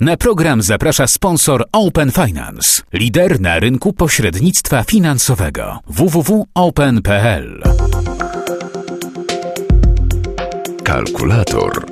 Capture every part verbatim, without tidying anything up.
Na program zaprasza sponsor Open Finance, lider na rynku pośrednictwa finansowego w w w kropka open kropka p l. Kalkulator.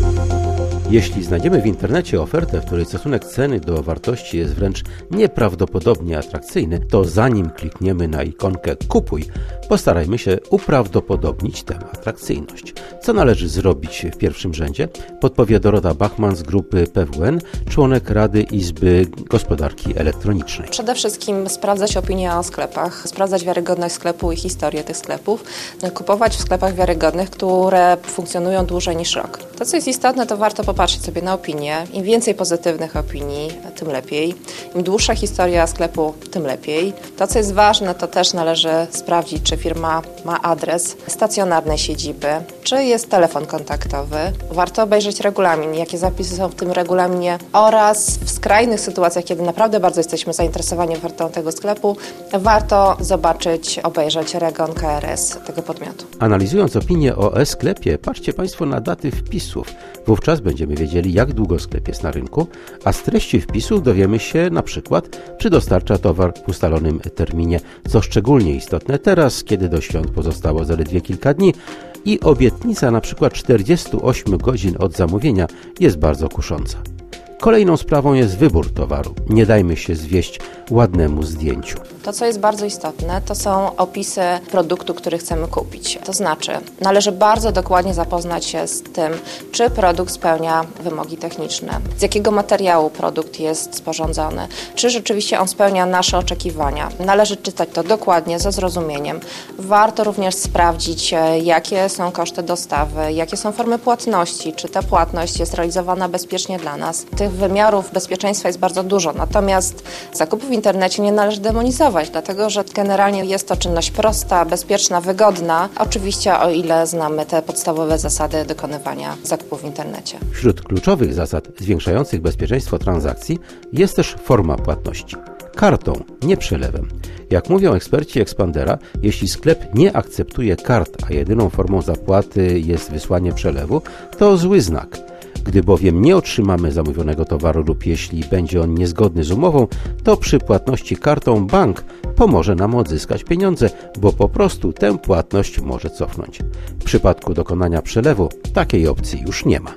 Jeśli znajdziemy w internecie ofertę, w której stosunek ceny do wartości jest wręcz nieprawdopodobnie atrakcyjny, to zanim klikniemy na ikonkę Kupuj, postarajmy się uprawdopodobnić tę atrakcyjność. Co należy zrobić w pierwszym rzędzie? Podpowie Dorota Bachman z grupy P W N, członek Rady Izby Gospodarki Elektronicznej. Przede wszystkim sprawdzać opinie o sklepach, sprawdzać wiarygodność sklepu i historię tych sklepów, kupować w sklepach wiarygodnych, które funkcjonują dłużej niż rok. To, co jest istotne, to warto popatrzeć sobie na opinie. Im więcej pozytywnych opinii, tym lepiej. Im dłuższa historia sklepu, tym lepiej. To, co jest ważne, to też należy sprawdzić, czy firma ma adres stacjonarnej siedziby, czy jest telefon kontaktowy. Warto obejrzeć regulamin, jakie zapisy są w tym regulaminie oraz w skrajnych sytuacjach, kiedy naprawdę bardzo jesteśmy zainteresowani ofertą tego sklepu, warto zobaczyć, obejrzeć REGON K R S tego podmiotu. Analizując opinię o e-sklepie, patrzcie Państwo na daty wpisów. Wówczas będziemy wiedzieli, jak długo sklep jest na rynku, a z treści wpisów dowiemy się na przykład, czy dostarcza towar w ustalonym terminie, co szczególnie istotne teraz, kiedy do świąt pozostało zaledwie kilka dni i obietnica na przykład czterdziestu ośmiu godzin od zamówienia jest bardzo kusząca. Kolejną sprawą jest wybór towaru. Nie dajmy się zwieść ładnemu zdjęciu. To, co jest bardzo istotne, to są opisy produktu, który chcemy kupić. To znaczy, należy bardzo dokładnie zapoznać się z tym, czy produkt spełnia wymogi techniczne, z jakiego materiału produkt jest sporządzony, czy rzeczywiście on spełnia nasze oczekiwania. Należy czytać to dokładnie, ze zrozumieniem. Warto również sprawdzić, jakie są koszty dostawy, jakie są formy płatności, czy ta płatność jest realizowana bezpiecznie dla nas. Tych wymiarów bezpieczeństwa jest bardzo dużo, natomiast zakupów w internecie nie należy demonizować, dlatego że generalnie jest to czynność prosta, bezpieczna, wygodna, oczywiście o ile znamy te podstawowe zasady dokonywania zakupów w internecie. Wśród kluczowych zasad zwiększających bezpieczeństwo transakcji jest też forma płatności. Kartą, nie przelewem. Jak mówią eksperci Expandera, jeśli sklep nie akceptuje kart, a jedyną formą zapłaty jest wysłanie przelewu, to zły znak. Gdy bowiem nie otrzymamy zamówionego towaru lub jeśli będzie on niezgodny z umową, to przy płatności kartą bank pomoże nam odzyskać pieniądze, bo po prostu tę płatność może cofnąć. W przypadku dokonania przelewu takiej opcji już nie ma.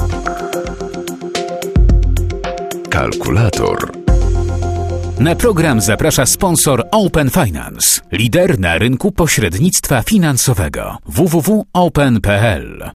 Kalkulator. Na program zaprasza sponsor Open Finance, lider na rynku pośrednictwa finansowego w w w kropka open kropka p l.